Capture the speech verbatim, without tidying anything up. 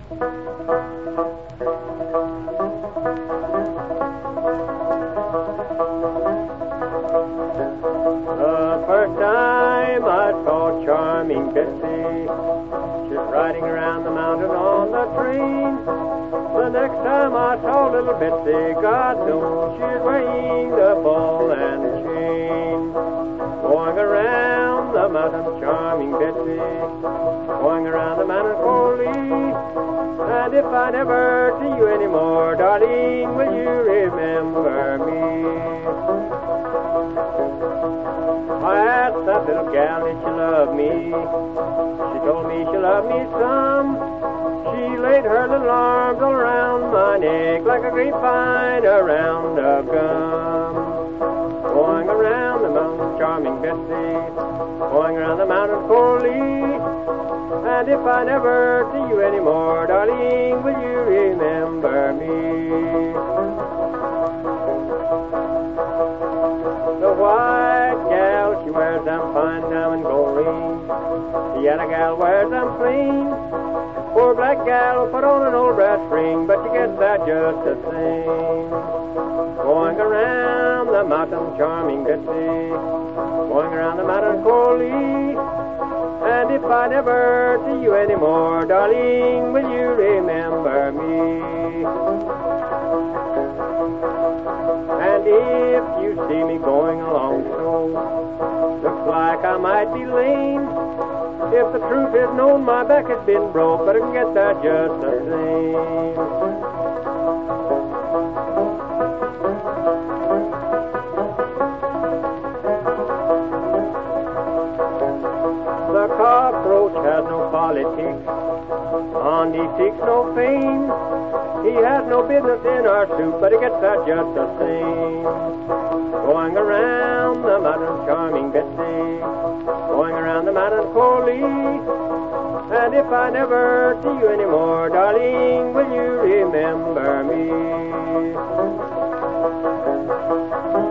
The first time I saw charming Betsy, she's riding around the mountain on the train. The next time I saw little Betsy, God knows she's wearing the ball and chain. Going around the mountain, charming Betsy, going around the mountain Coley. And if I never see you anymore, darling, will you remember me? I asked that little gal if she loved me. She told me she loved me some. She laid her little arms all around my neck like a grapevine around a gum. Going around the mountain, charming Betsy, going around the mountain Coley. And if I never see you anymore, darling, will you remember me? The white gal, she wears them fine diamond gold rings. The other gal wears them plain. Poor black gal put on an old brass ring, but she gets that just the same. Going around the mountain, charming Betsy, going around the mountain Coley. And if I never see you anymore, darling, will you remember me? And if you see me going along so, looks like I might be lame. If the truth is known, my back has been broke, but I can get that just the same. The cockroach has no politics, on he seeks no fame. He has no business in our soup, but he gets that just the same. Going around the mountain, charming Betsy, going around the mountain Coley. And if I never see you anymore, darling, will you remember me?